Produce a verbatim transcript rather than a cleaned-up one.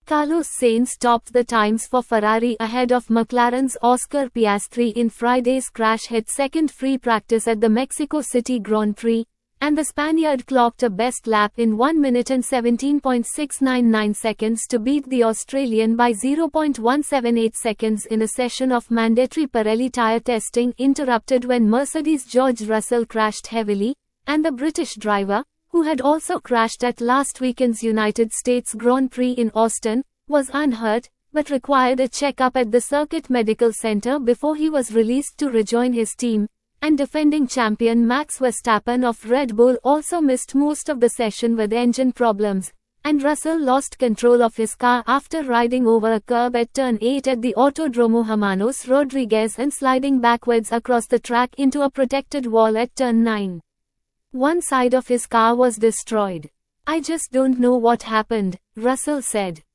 Carlos Sainz topped the times for Ferrari ahead of McLaren's Oscar Piastri in Friday's crash-hit second free practice at the Mexico City Grand Prix, and the Spaniard clocked a best lap in one minute and seventeen point six nine nine seconds to beat the Australian by zero point one seven eight seconds in a session of mandatory Pirelli tyre testing interrupted when Mercedes' George Russell crashed heavily, and the British driver, who had also crashed at last weekend's United States Grand Prix in Austin, was unhurt, but required a checkup at the Circuit Medical Center before he was released to rejoin his team, and defending champion Max Verstappen of Red Bull also missed most of the session with engine problems, and Russell lost control of his car after riding over a curb at turn eight at the Autodromo Hermanos Rodriguez and sliding backwards across the track into a protected wall at turn nine. One side of his car was destroyed. "I just don't know what happened," Russell said.